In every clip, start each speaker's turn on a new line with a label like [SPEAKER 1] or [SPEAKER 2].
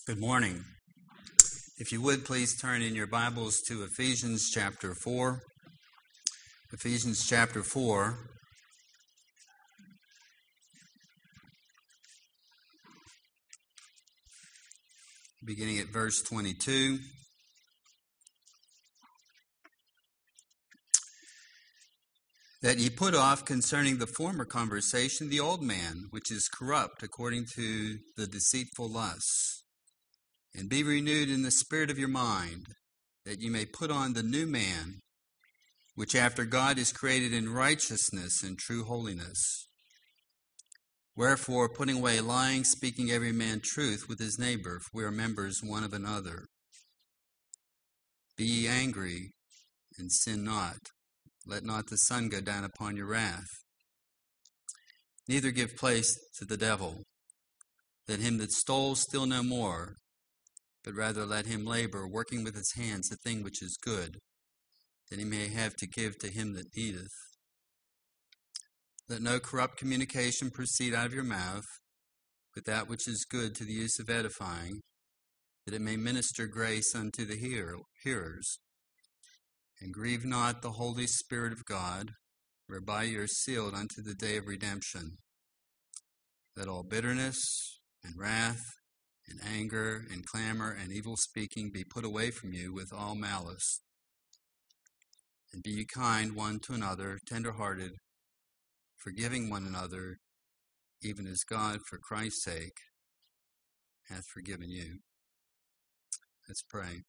[SPEAKER 1] Good morning. If you would, please turn in your Bibles to Ephesians chapter 4. Ephesians chapter 4. Beginning at verse 22. That ye put off concerning the former conversation the old man, which is corrupt according to the deceitful lusts, and be renewed in the spirit of your mind, that ye may put on the new man, which after God is created in righteousness and true holiness. Wherefore, putting away lying, speaking every man truth with his neighbor, for we are members one of another. Be ye angry, and sin not. Let not the sun go down upon your wrath. Neither give place to the devil. Let him that stole steal no more, but rather let him labor, working with his hands the thing which is good, that he may have to give to him that needeth. Let no corrupt communication proceed out of your mouth, but that which is good to the use of edifying, that it may minister grace unto the hearers. And grieve not the Holy Spirit of God, whereby you are sealed unto the day of redemption. Let all bitterness and wrath and anger and clamor and evil speaking be put away from you with all malice. And be ye kind one to another, tender-hearted, forgiving one another, even as God, for Christ's sake, hath forgiven you. Let's pray.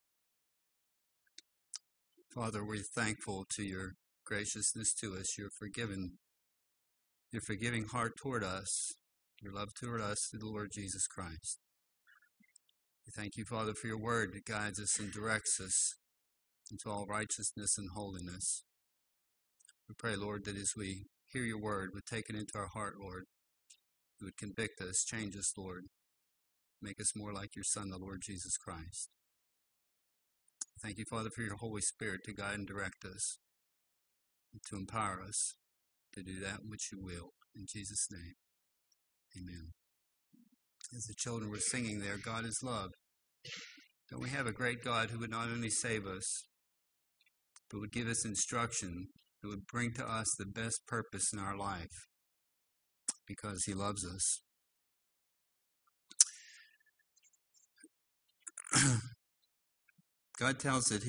[SPEAKER 1] Father, we're thankful to your graciousness to us, your forgiving heart toward us, your love toward us through the Lord Jesus Christ. We thank you, Father, for your word that guides us and directs us into all righteousness and holiness. We pray, Lord, that as we hear your word, would take it into our heart, Lord. You would convict us, change us, Lord. Make us more like your Son, the Lord Jesus Christ. Thank you, Father, for your Holy Spirit to guide and direct us, and to empower us to do that which you will. In Jesus' name, amen. As the children were singing there, God is love. Don't we have a great God who would not only save us, but would give us instruction, who would bring to us the best purpose in our life, because he loves us. God tells that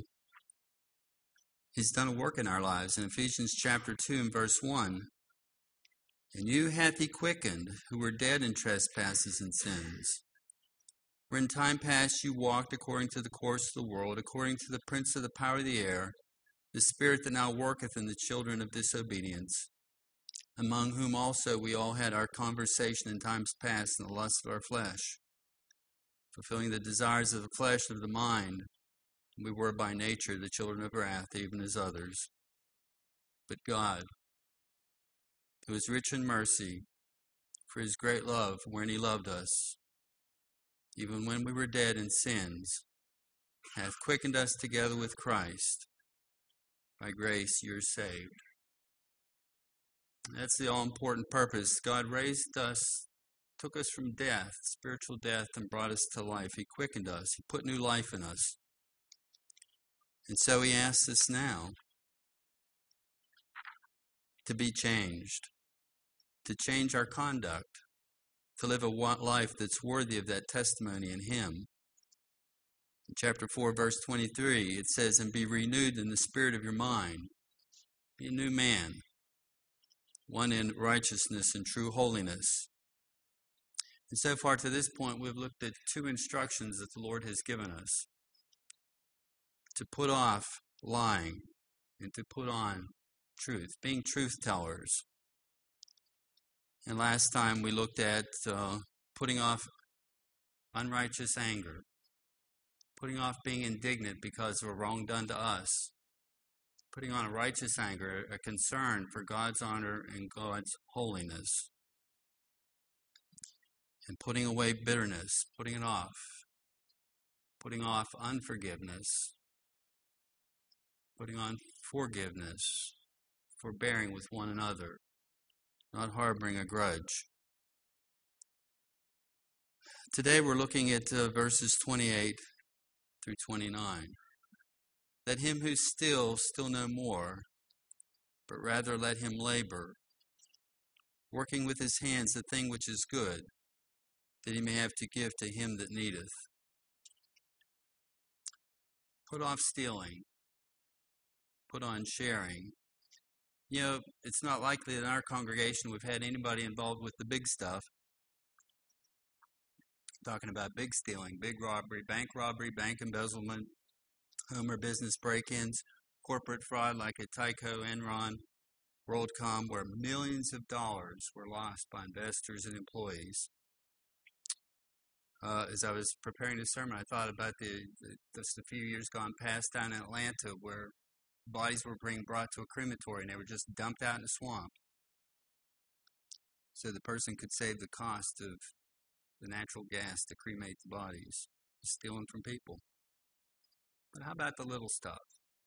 [SPEAKER 1] he's done a work in our lives. In Ephesians chapter 2 and verse 1, and you hath he quickened, who were dead in trespasses and sins, where in time past you walked according to the course of the world, according to the prince of the power of the air, the spirit that now worketh in the children of disobedience, among whom also we all had our conversation in times past in the lust of our flesh, fulfilling the desires of the flesh and of the mind. We were by nature the children of wrath, even as others. But God, who is rich in mercy, for his great love, wherein he loved us, even when we were dead in sins, hath quickened us together with Christ. By grace you are saved. That's the all-important purpose. God raised us, took us from death, spiritual death, and brought us to life. He quickened us. He put new life in us. And so he asks us now to be changed, to change our conduct, to live a life that's worthy of that testimony in him. In chapter 4, verse 23, it says, and be renewed in the spirit of your mind. Be a new man, one in righteousness and true holiness. And so far to this point, we've looked at two instructions that the Lord has given us: to put off lying and to put on truth, being truth tellers. And last time we looked at putting off unrighteous anger, putting off being indignant because of a wrong done to us, putting on a righteous anger, a concern for God's honor and God's holiness, and putting away bitterness, putting it off, putting off unforgiveness, putting on forgiveness, forbearing with one another, not harboring a grudge. Today we're looking at verses 28 through 29. Let him who steals steal no more, but rather let him labor, working with his hands the thing which is good, that he may have to give to him that needeth. Put off stealing. Put on sharing. You know, it's not likely that in our congregation we've had anybody involved with the big stuff. Talking about big stealing, big robbery, bank embezzlement, home or business break-ins, corporate fraud like at Tyco, Enron, WorldCom, where millions of dollars were lost by investors and employees. As I was preparing this sermon, I thought about just a few years gone past down in Atlanta where bodies were being brought to a crematory and they were just dumped out in a swamp so the person could save the cost of the natural gas to cremate the bodies, stealing from people. But how about the little stuff?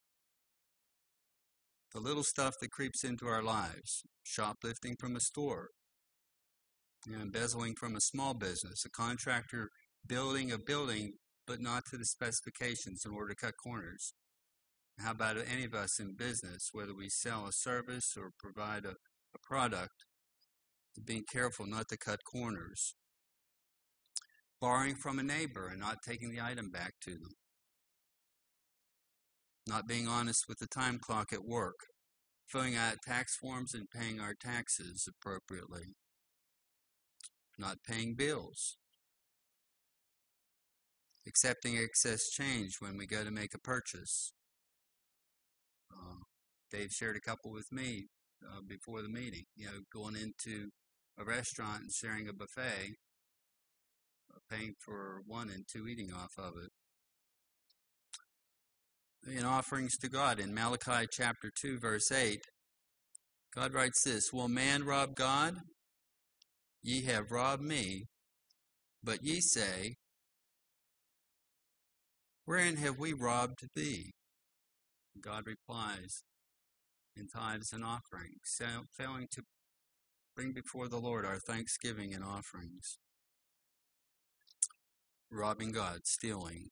[SPEAKER 1] The little stuff that creeps into our lives, shoplifting from a store, embezzling from a small business, a contractor building a building but not to the specifications in order to cut corners. How about any of us in business, whether we sell a service or provide a product, being careful not to cut corners. Borrowing from a neighbor and not taking the item back to them. Not being honest with the time clock at work. Filling out tax forms and paying our taxes appropriately. Not paying bills. Accepting excess change when we go to make a purchase. Dave shared a couple with me before the meeting. Going into a restaurant and sharing a buffet, paying for one and two eating off of it. In offerings to God, in Malachi chapter 2, verse 8, God writes this, Will man rob God? Ye have robbed me. But ye say, Wherein have we robbed thee? God replies, in tithes and offerings, failing to bring before the Lord our thanksgiving and offerings. Robbing God, stealing.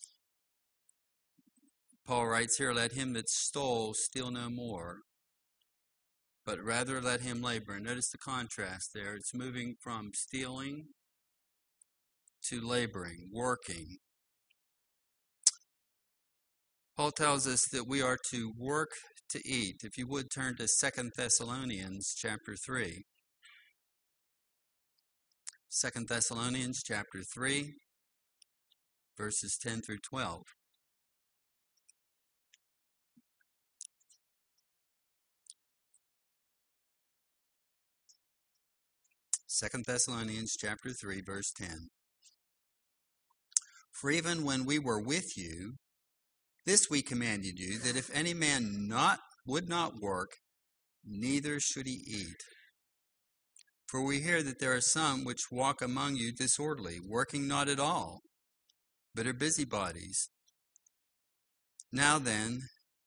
[SPEAKER 1] Paul writes here, Let him that stole steal no more, but rather let him labor. And notice the contrast there. It's moving from stealing to laboring, working. Paul tells us that we are to work to eat. If you would turn to 2 Thessalonians chapter 3. 2 Thessalonians chapter 3, verses 10 through 12. Second Thessalonians chapter 3, verse 10. For even when we were with you, this we commanded you, that if any man would not work, neither should he eat. For we hear that there are some which walk among you disorderly, working not at all, but are busybodies. Now them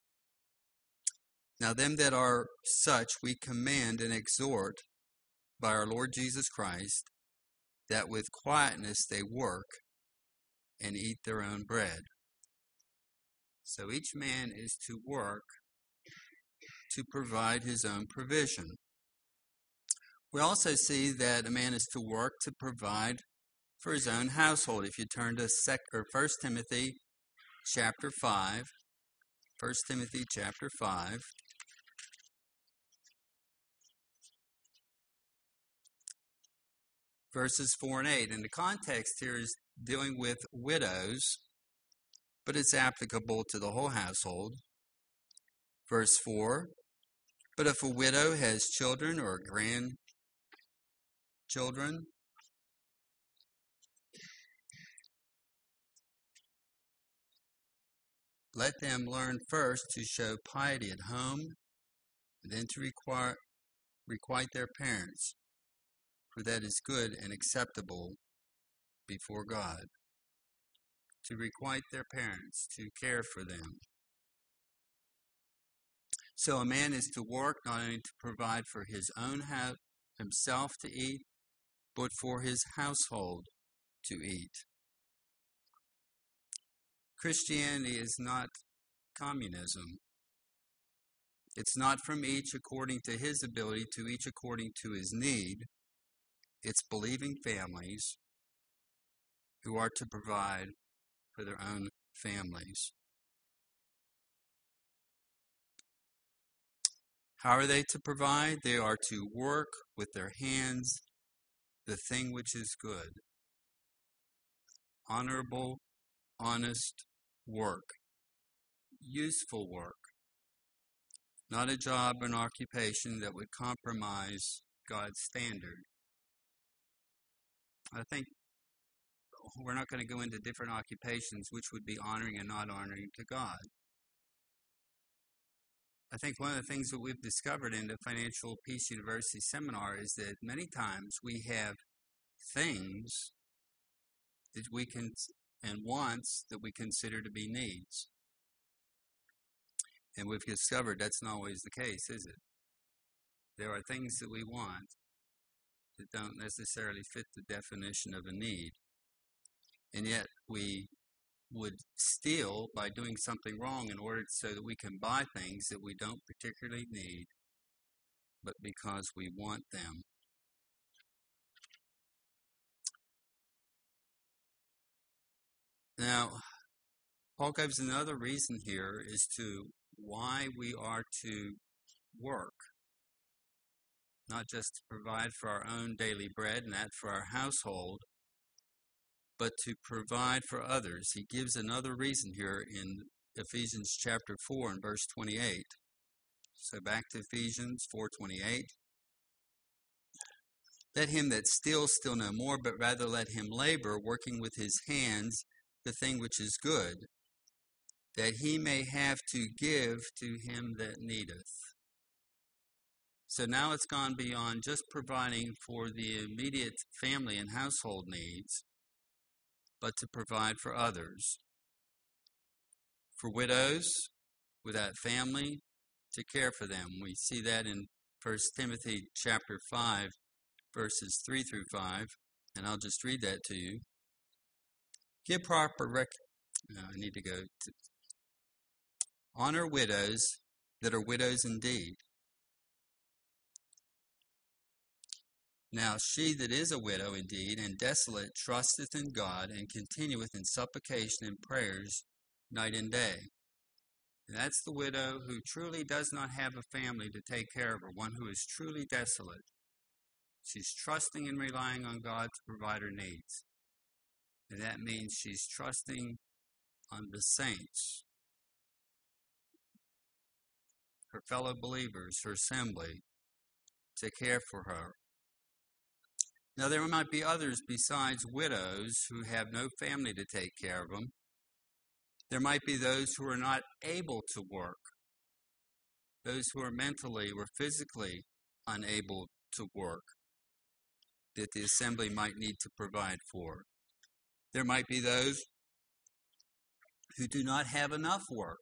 [SPEAKER 1] that are such we command and exhort by our Lord Jesus Christ, that with quietness they work and eat their own bread. So each man is to work to provide his own provision. We also see that a man is to work to provide for his own household. If you turn to 1 Timothy chapter 5, 1 Timothy chapter 5, verses 4 and 8. And the context here is dealing with widows, but it's applicable to the whole household. Verse 4, But if a widow has children or grandchildren, let them learn first to show piety at home, and then to requite their parents, for that is good and acceptable before God. To requite their parents, to care for them. So a man is to work not only to provide for his own himself to eat, but for his household. to eat. Christianity is not communism. It's not from each according to his ability to each according to his need. It's believing families who are to provide for their own families. How are they to provide? They are to work with their hands the thing which is good. Honorable, honest work. Useful work. Not a job or an occupation that would compromise God's standard. I think we're not going to go into different occupations which would be honoring and not honoring to God. I think one of the things that we've discovered in the Financial Peace University seminar is that many times we have things that we can and wants that we consider to be needs. And we've discovered that's not always the case, is it? There are things that we want that don't necessarily fit the definition of a need. And yet we would steal by doing something wrong in order so that we can buy things that we don't particularly need, but because we want them. Now, Paul gives another reason here as to why we are to work. Not just to provide for our own daily bread and that for our household, but to provide for others. He gives another reason here in Ephesians chapter 4 and verse 28. So back to Ephesians 4:28. Let him that steals steal no more, but rather let him labor, working with his hands the thing which is good, that he may have to give to him that needeth. So now it's gone beyond just providing for the immediate family and household needs, but to provide for others. For widows without family, to care for them. We see that in 1 Timothy chapter 5, verses 3 through 5, and I'll just read that to you. Give proper honor widows that are widows indeed. Now she that is a widow indeed and desolate trusteth in God and continueth in supplication and prayers night and day. And that's the widow who truly does not have a family to take care of her, one who is truly desolate. She's trusting and relying on God to provide her needs. And that means she's trusting on the saints, her fellow believers, her assembly, to care for her. Now, there might be others besides widows who have no family to take care of them. There might be those who are not able to work, those who are mentally or physically unable to work, that the assembly might need to provide for. There might be those who do not have enough work.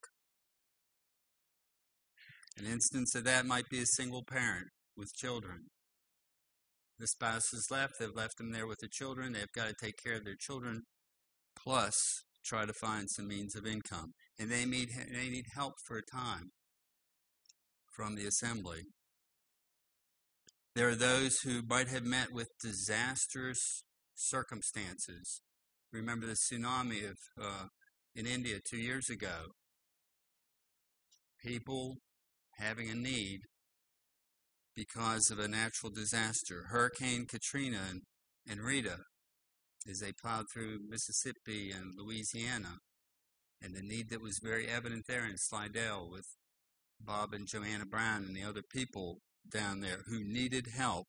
[SPEAKER 1] An instance of that might be a single parent with children. The spouse has left, they've left them there with the children, they've got to take care of their children, plus try to find some means of income. And they need help for a time from the assembly. There are those who might have met with disastrous circumstances. Remember the tsunami in India 2 years ago. People having a need because of a natural disaster. Hurricane Katrina and Rita, as they plowed through Mississippi and Louisiana, and the need that was very evident there in Slidell with Bob and Joanna Brown and the other people down there who needed help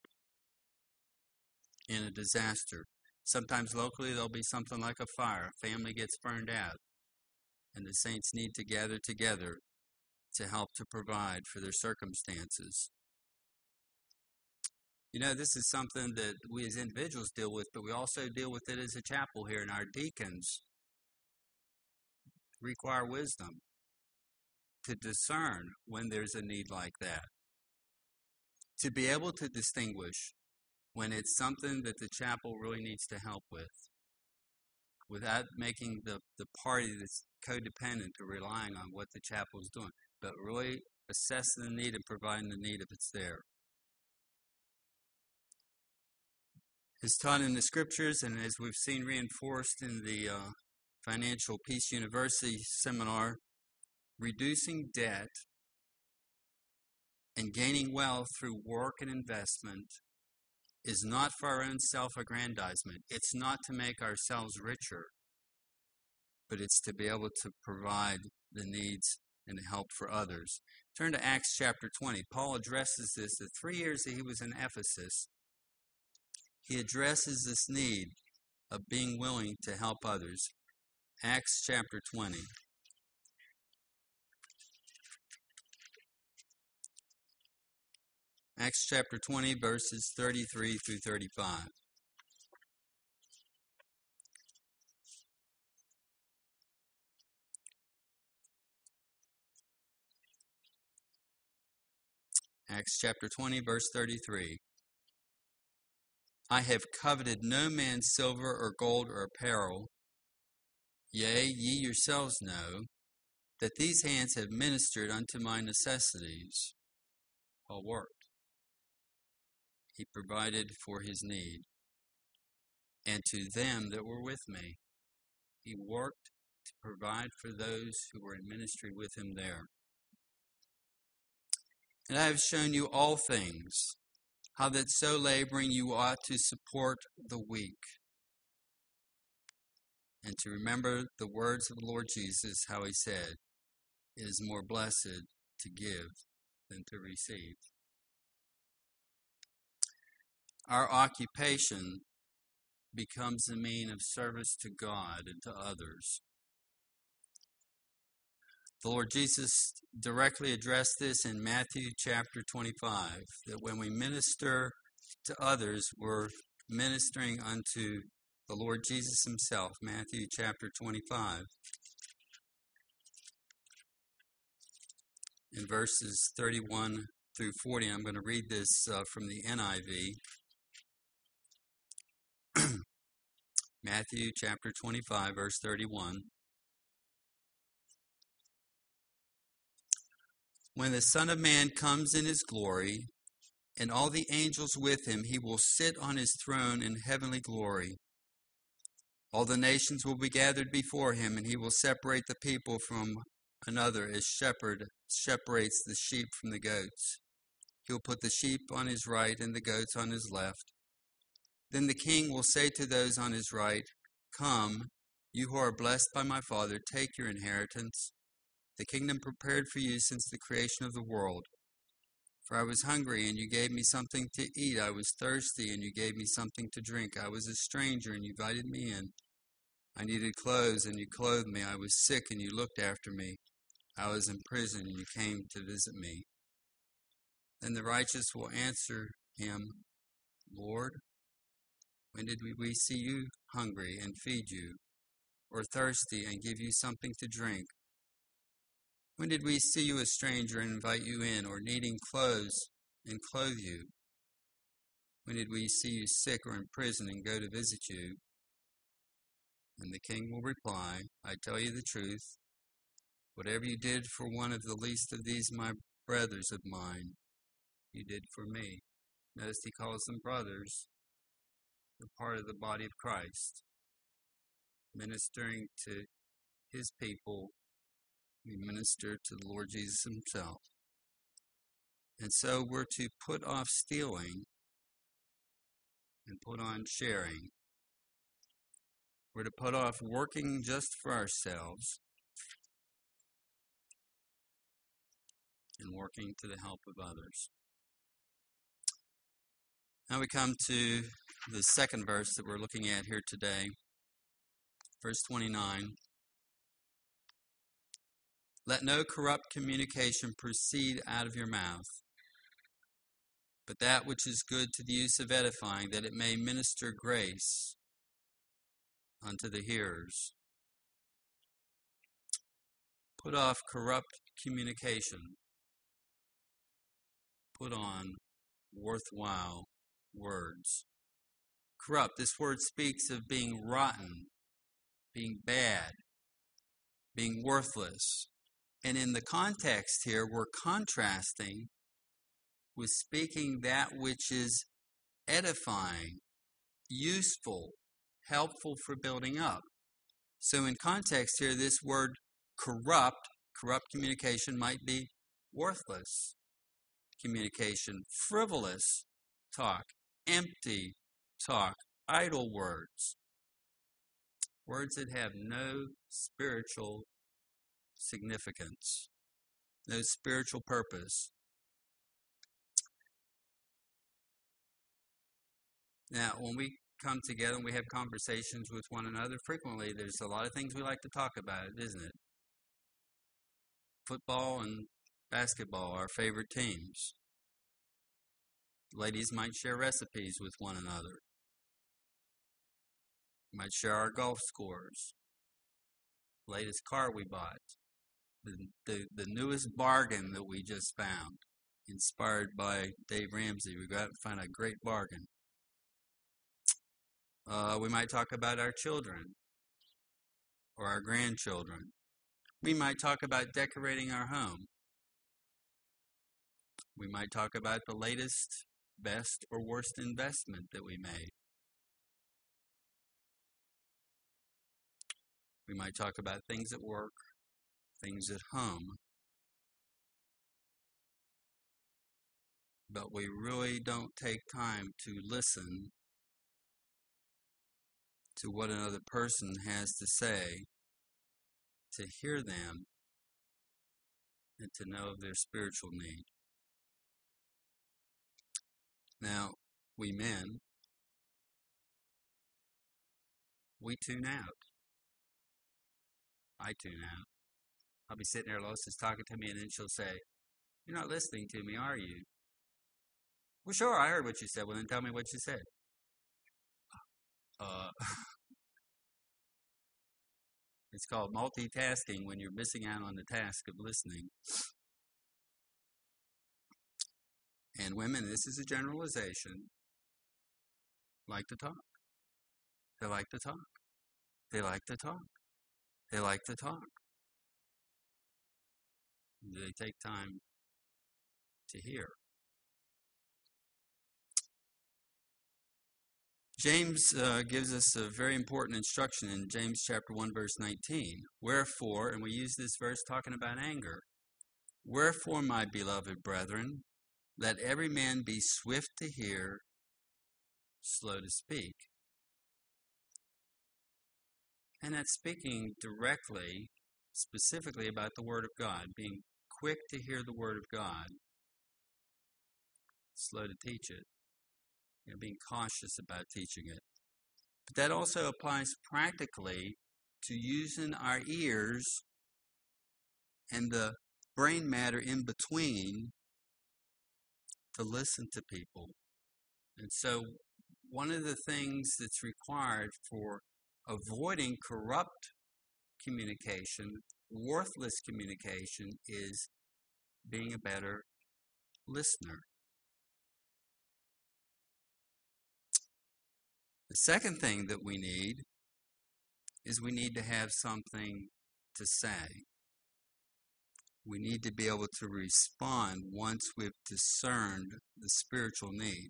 [SPEAKER 1] in a disaster. Sometimes locally there'll be something like a fire. A family gets burned out, and the saints need to gather together to help to provide for their circumstances. You know, this is something that we as individuals deal with, but we also deal with it as a chapel here, and our deacons require wisdom to discern when there's a need like that. To be able to distinguish when it's something that the chapel really needs to help with, without making the party that's codependent or relying on what the chapel is doing, but really assessing the need and providing the need if it's there. It's taught in the scriptures, and as we've seen reinforced in the Financial Peace University seminar, reducing debt and gaining wealth through work and investment is not for our own self-aggrandizement. It's not to make ourselves richer, but it's to be able to provide the needs and help for others. Turn to Acts chapter 20. Paul addresses this. The 3 years that he was in Ephesus, he addresses this need of being willing to help others. Acts chapter 20. Acts chapter 20, verses 33 through 35. Acts chapter 20, verse 33. I have coveted no man's silver or gold or apparel. Yea, ye yourselves know that these hands have ministered unto my necessities. Paul worked. He provided for his need. And to them that were with me, he worked to provide for those who were in ministry with him there. And I have shown you all things, how that so laboring you ought to support the weak, and to remember the words of the Lord Jesus, how he said, it is more blessed to give than to receive. Our occupation becomes a mean of service to God and to others. The Lord Jesus directly addressed this in Matthew chapter 25, that when we minister to others, we're ministering unto the Lord Jesus himself. Matthew chapter 25. In verses 31 through 40, I'm going to read this from the NIV. Matthew chapter 25, verse 31. When the Son of Man comes in his glory, and all the angels with him, he will sit on his throne in heavenly glory. All the nations will be gathered before him, and he will separate the people from another as shepherd separates the sheep from the goats. He will put the sheep on his right and the goats on his left. Then the king will say to those on his right, Come, you who are blessed by my Father, take your inheritance, the kingdom prepared for you since the creation of the world. For I was hungry, and you gave me something to eat. I was thirsty, and you gave me something to drink. I was a stranger, and you invited me in. I needed clothes, and you clothed me. I was sick, and you looked after me. I was in prison, and you came to visit me. Then the righteous will answer him, Lord, when did we see you hungry and feed you, or thirsty and give you something to drink? When did we see you a stranger and invite you in, or needing clothes and clothe you? When did we see you sick or in prison and go to visit you? And the king will reply, I tell you the truth, whatever you did for one of the least of these my brothers of mine, you did for me. Notice he calls them brothers. They're part of the body of Christ, ministering to his people. We minister to the Lord Jesus himself. And so we're to put off stealing and put on sharing. We're to put off working just for ourselves and working to the help of others. Now we come to the second verse that we're looking at here today, verse 29. Let no corrupt communication proceed out of your mouth, but that which is good to the use of edifying, that it may minister grace unto the hearers. Put off corrupt communication. Put on worthwhile words. Corrupt, this word speaks of being rotten, being bad, being worthless. And in the context here, we're contrasting with speaking that which is edifying, useful, helpful for building up. So in context here, this word corrupt communication might be worthless communication, frivolous talk, empty talk, idle words, words that have no spiritual significance, no spiritual purpose. Now, when we come together and we have conversations with one another, frequently there's a lot of things we like to talk about, isn't it? Football and basketball are our favorite teams. Ladies might share recipes with one another. We might share our golf scores, latest car we bought, the newest bargain that we just found, inspired by Dave Ramsey. We got to find a great bargain. We might talk about our children or our grandchildren. We might talk about decorating our home. We might talk about the latest, best, or worst investment that we made. We might talk about things at work, things at home. But we really don't take time to listen to what another person has to say, to hear them, and to know of their spiritual need. Now, we men, we tune out. I tune out. I'll be sitting there, Lois is talking to me, and then she'll say, "You're not listening to me, are you?" "Well, sure, I heard what you said." "Well, then tell me what you said." It's called multitasking when you're missing out on the task of listening. And women, this is a generalization, like to talk. They like to talk. They like to talk. They like to talk. Do they take time to hear? James gives us a very important instruction in James chapter 1, verse 19. Wherefore, and we use this verse talking about anger. Wherefore, my beloved brethren, let every man be swift to hear, slow to speak. And that's speaking directly, specifically about the Word of God, being quick to hear the Word of God, slow to teach it. Being cautious about teaching it. But that also applies practically to using our ears and the brain matter in between to listen to people. And so one of the things that's required for avoiding corrupt communication, worthless communication, is being a better listener. The second thing that we need is we need to have something to say. We need to be able to respond once we've discerned the spiritual need.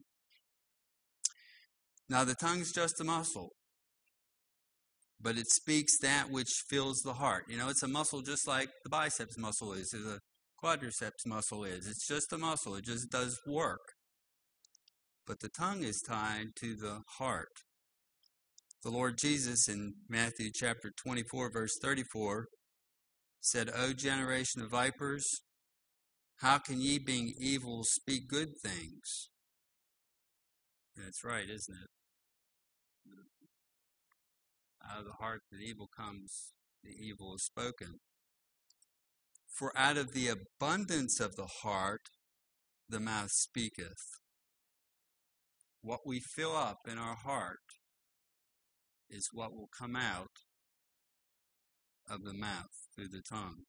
[SPEAKER 1] Now, the tongue's just a muscle, but it speaks that which fills the heart. It's a muscle just like the biceps muscle is, or the quadriceps muscle is. It's just a muscle. It just does work. But the tongue is tied to the heart. The Lord Jesus in Matthew chapter 24, verse 34, said, O generation of vipers, how can ye, being evil, speak good things? That's right, isn't it? Out of the heart that evil comes, the evil is spoken. For out of the abundance of the heart, the mouth speaketh. What we fill up in our heart is what will come out of the mouth through the tongue.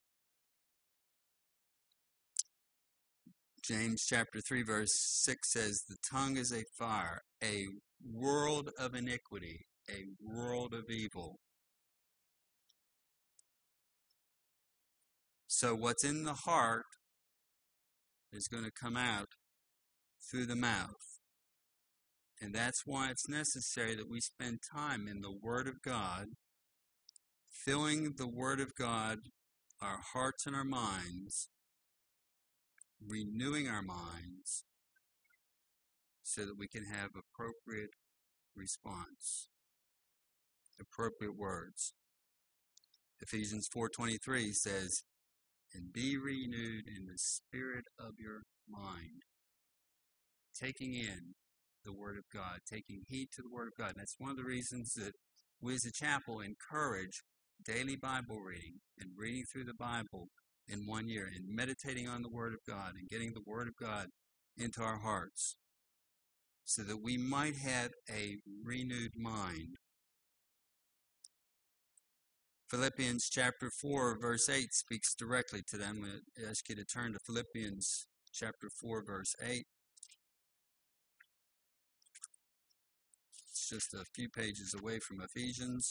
[SPEAKER 1] James chapter 3 verse 6 says, the tongue is a fire, a world of iniquity, a world of evil. So what's in the heart is going to come out through the mouth. And that's why it's necessary that we spend time in the Word of God, filling the Word of God, our hearts and our minds, renewing our minds, so that we can have appropriate response, appropriate words. Ephesians 4:23 says, "And be renewed in the spirit of your mind," taking in the Word of God, taking heed to the Word of God. And that's one of the reasons that we as a chapel encourage daily Bible reading and reading through the Bible in 1 year and meditating on the Word of God and getting the Word of God into our hearts so that we might have a renewed mind. Philippians chapter 4, verse 8 speaks directly to them. I'm going to ask you to turn to Philippians chapter 4, verse 8. It's just a few pages away from Ephesians.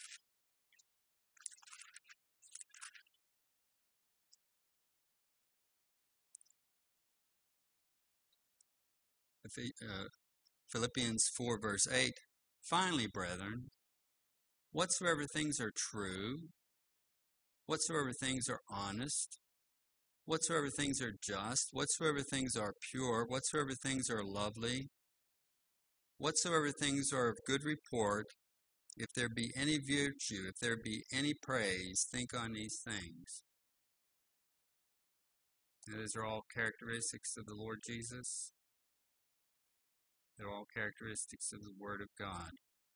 [SPEAKER 1] Philippians 4, verse 8. "Finally, brethren, whatsoever things are true, whatsoever things are honest, whatsoever things are just, whatsoever things are pure, whatsoever things are lovely, whatsoever things are of good report, if there be any virtue, if there be any praise, think on these things." Now, those are all characteristics of the Lord Jesus. They're all characteristics of the Word of God.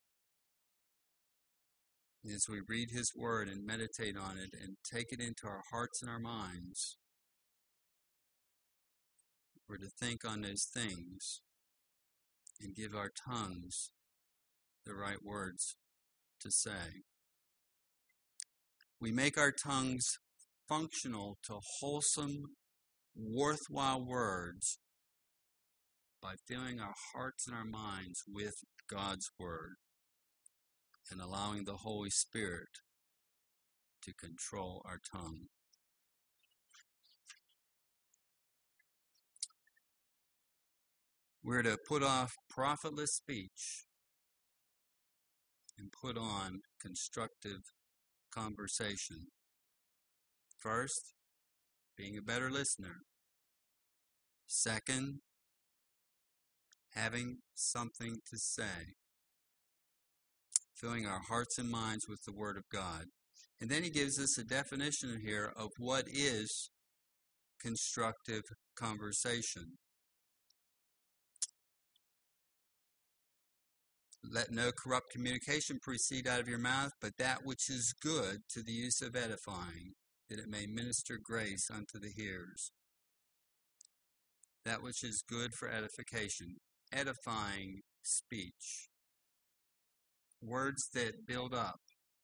[SPEAKER 1] And as we read His Word and meditate on it and take it into our hearts and our minds, we're to think on those things and give our tongues the right words to say. We make our tongues functional to wholesome, worthwhile words by filling our hearts and our minds with God's Word and allowing the Holy Spirit to control our tongue. We're to put off profitless speech and put on constructive conversation. First, being a better listener. Second, having something to say. Filling our hearts and minds with the Word of God. And then he gives us a definition here of what is constructive conversation. "Let no corrupt communication proceed out of your mouth, but that which is good to the use of edifying, that it may minister grace unto the hearers." That which is good for edification, edifying speech, words that build up.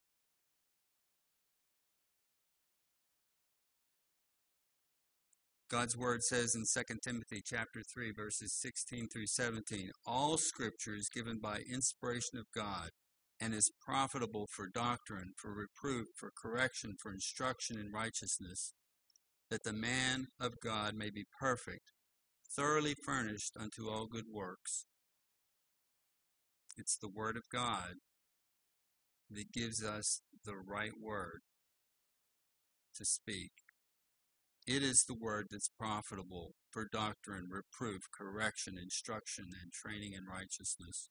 [SPEAKER 1] God's Word says in 2 Timothy chapter 3, verses 16 through 17, "All Scripture is given by inspiration of God and is profitable for doctrine, for reproof, for correction, for instruction in righteousness, that the man of God may be perfect, thoroughly furnished unto all good works." It's the Word of God that gives us the right word to speak. It is the Word that's profitable for doctrine, reproof, correction, instruction, and training in righteousness.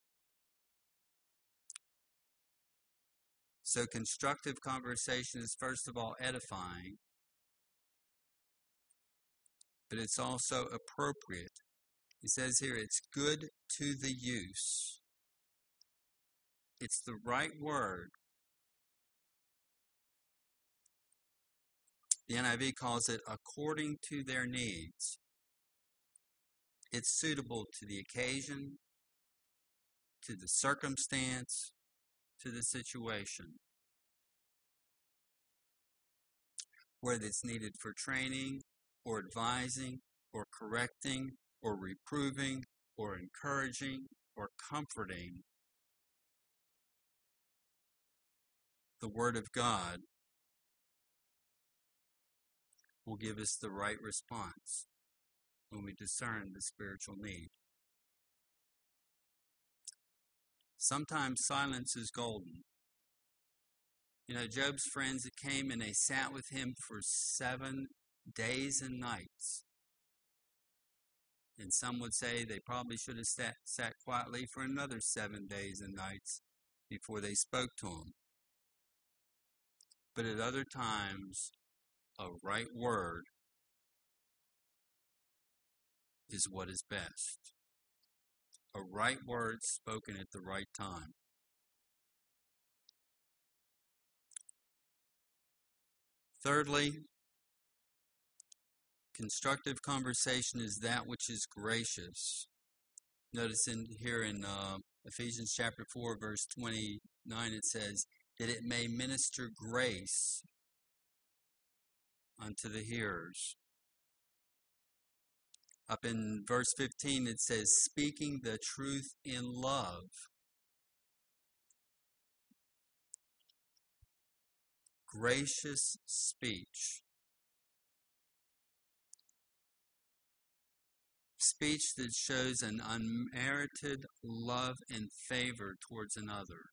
[SPEAKER 1] So constructive conversation is first of all edifying, but it's also appropriate. He says here it's good to the use. It's the right word. The NIV calls it according to their needs. It's suitable to the occasion, to the circumstance, to the situation. Whether it's needed for training, or advising, or correcting, or reproving, or encouraging, or comforting, the Word of God will give us the right response when we discern the spiritual need. Sometimes silence is golden. You know, Job's friends that came and they sat with him for 7 days and nights. And some would say they probably should have sat quietly for another 7 days and nights before they spoke to him. But at other times, a right word is what is best. A right word spoken at the right time. Thirdly, constructive conversation is that which is gracious. Notice here in Ephesians chapter 4, verse 29, it says, that it may minister grace unto the hearers. Up in verse 15, it says, speaking the truth in love. Gracious speech. Speech that shows an unmerited love and favor towards another.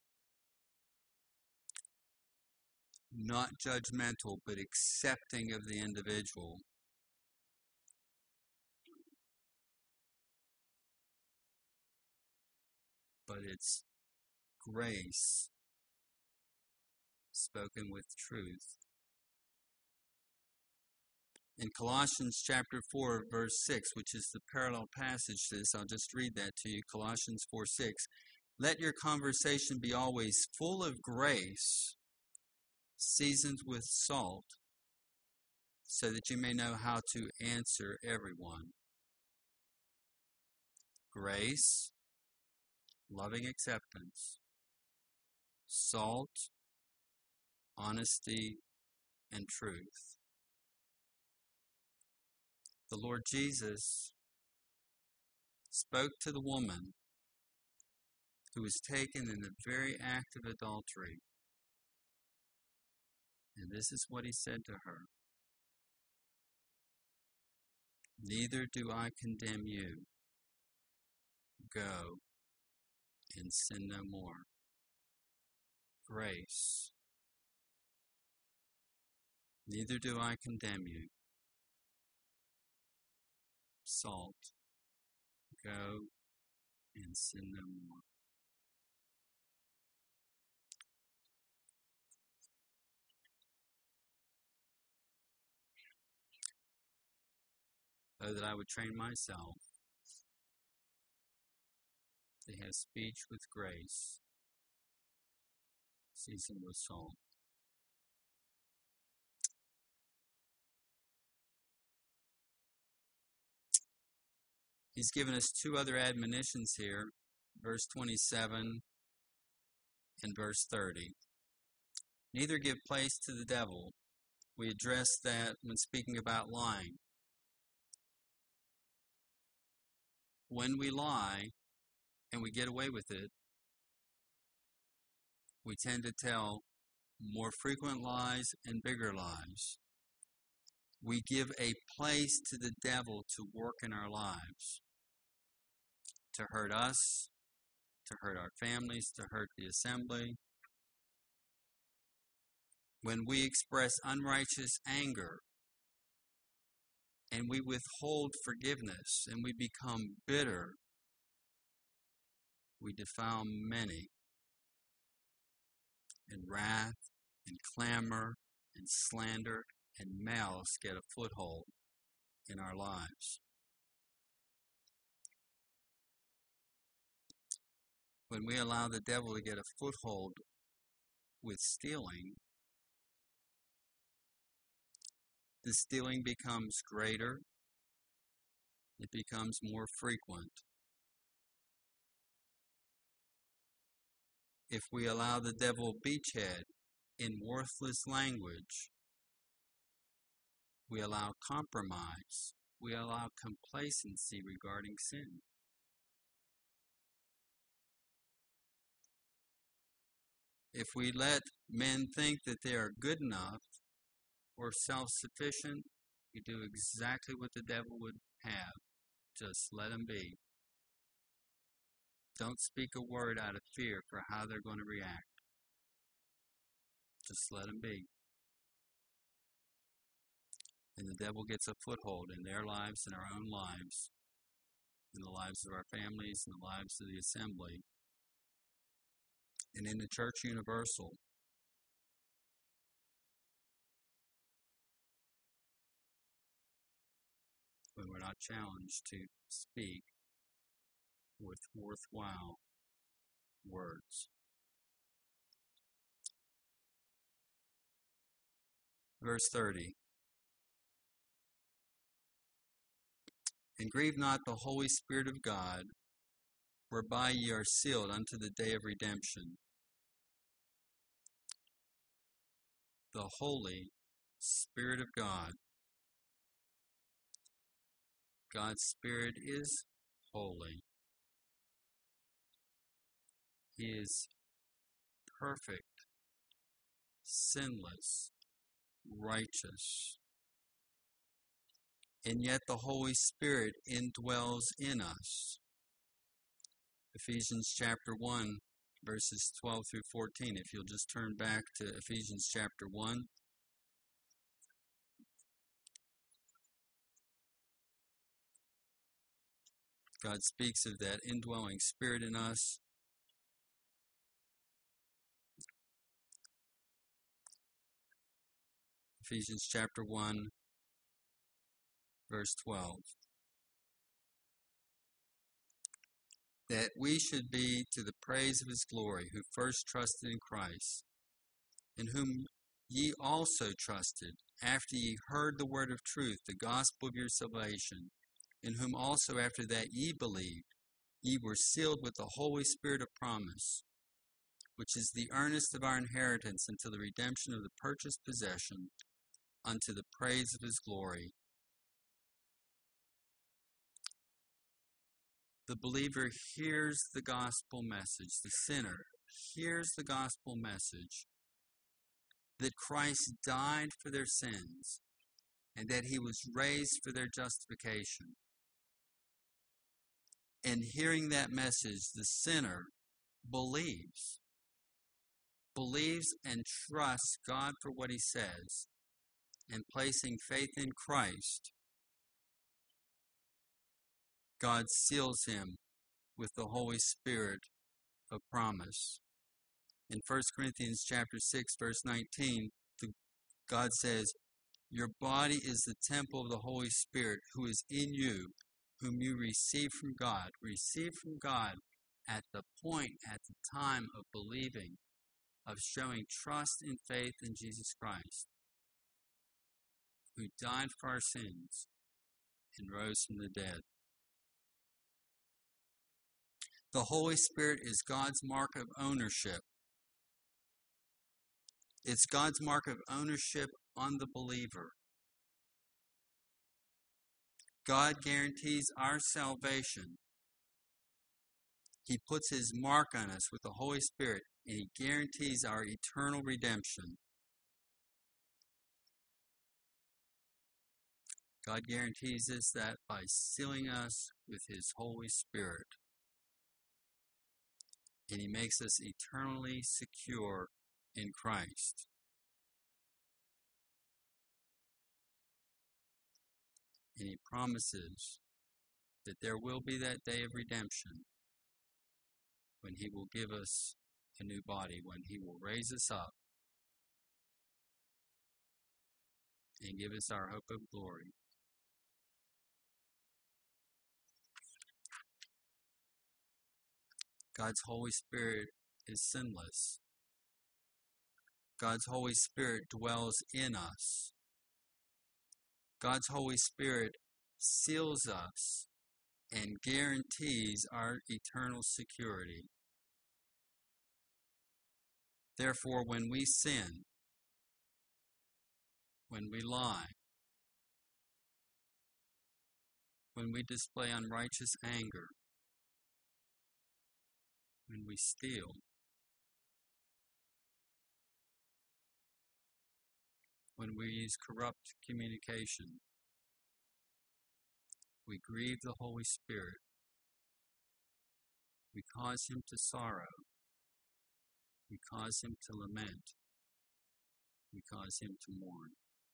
[SPEAKER 1] Not judgmental, but accepting of the individual. But it's grace spoken with truth. In Colossians chapter 4, verse 6, which is the parallel passage to this, I'll just read that to you. Colossians 4:6. Let your conversation be always full of grace, seasoned with salt, so that you may know how to answer everyone. Grace, loving acceptance, salt, honesty, and truth. The Lord Jesus spoke to the woman who was taken in the very act of adultery. And this is what he said to her. Neither do I condemn you. Go and sin no more. Grace. Neither do I condemn you. Salt. Go and sin no more. Oh, that I would train myself to have speech with grace, seasoned with salt. He's given us two other admonitions here, verse 27 and verse 30. Neither give place to the devil. We addressed that when speaking about lying. When we lie and we get away with it, we tend to tell more frequent lies and bigger lies. We give a place to the devil to work in our lives, to hurt us, to hurt our families, to hurt the assembly. When we express unrighteous anger and we withhold forgiveness and we become bitter, we defile many. And wrath and clamor and slander and malice get a foothold in our lives. When we allow the devil to get a foothold with stealing, the stealing becomes greater. It becomes more frequent. If we allow the devil beachhead in worthless language, we allow compromise. We allow complacency regarding sin. If we let men think that they are good enough or self-sufficient You do exactly what the devil would have. Just let him be. Don't speak a word out of fear for how they're going to react. Just let them be. And the devil gets a foothold in their lives and our own lives, in the lives of our families, in the lives of the assembly, and in the church universal. When we're not challenged to speak with worthwhile words. Verse 30. And grieve not the Holy Spirit of God, whereby ye are sealed unto the day of redemption. The Holy Spirit of God. God's Spirit is holy. He is perfect, sinless, righteous. And yet the Holy Spirit indwells in us. Ephesians chapter 1, verses 12 through 14. If you'll just turn back to Ephesians chapter 1. God speaks of that indwelling Spirit in us. Ephesians chapter 1, verse 12. That we should be to the praise of his glory, who first trusted in Christ, in whom ye also trusted, after ye heard the word of truth, the gospel of your salvation, in whom also after that ye believed, ye were sealed with the Holy Spirit of promise, which is the earnest of our inheritance until the redemption of the purchased possession, unto the praise of his glory. The believer hears the gospel message. The sinner hears the gospel message that Christ died for their sins and that he was raised for their justification. And hearing that message, the sinner believes and trusts God for what he says, and placing faith in Christ, God seals him with the Holy Spirit of promise. In 1 Corinthians chapter 6, verse 19, God says, your body is the temple of the Holy Spirit who is in you, whom you receive from God. Receive from God at the point, at the time of believing, of showing trust and faith in Jesus Christ, who died for our sins and rose from the dead. The Holy Spirit is God's mark of ownership. It's God's mark of ownership on the believer. God guarantees our salvation. He puts his mark on us with the Holy Spirit, and he guarantees our eternal redemption. God guarantees us that by sealing us with his Holy Spirit. And he makes us eternally secure in Christ. And he promises that there will be that day of redemption when he will give us a new body, when he will raise us up and give us our hope of glory. God's Holy Spirit is sinless. God's Holy Spirit dwells in us. God's Holy Spirit seals us and guarantees our eternal security. Therefore, when we sin, when we lie, when we display unrighteous anger, when we steal, when we use corrupt communication, We grieve the Holy Spirit. We cause him to sorrow. We cause him to lament. We cause him to mourn.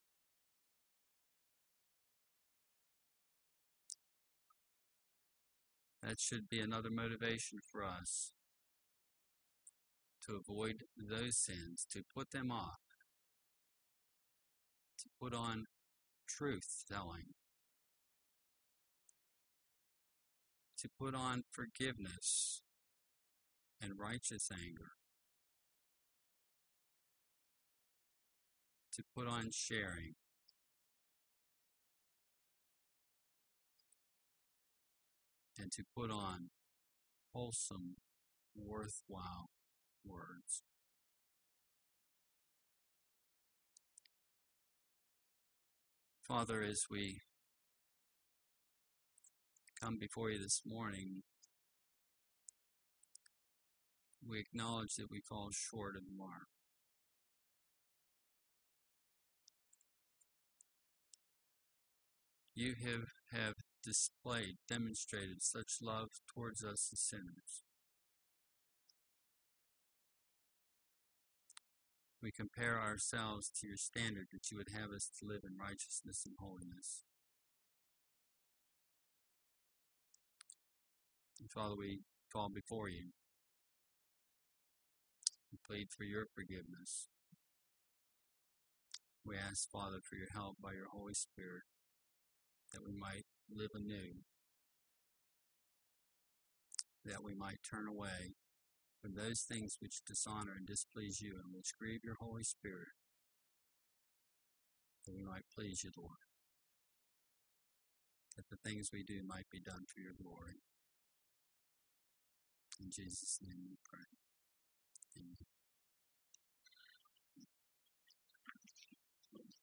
[SPEAKER 1] That should be another motivation for us to avoid those sins, to put them off, to put on truth-telling, to put on forgiveness and righteous anger, to put on sharing, and to put on wholesome, worthwhile words. Father, as we come before you this morning, we acknowledge that we fall short of the mark. You have demonstrated such love towards us as sinners. We compare ourselves to your standard that you would have us to live in righteousness and holiness. And Father, we fall before you. We plead for your forgiveness. We ask, Father, for your help by your Holy Spirit, that we might live anew, that we might turn away from those things which dishonor and displease you and which grieve your Holy Spirit, that we might please you, Lord, that the things we do might be done for your glory. In Jesus' name we pray.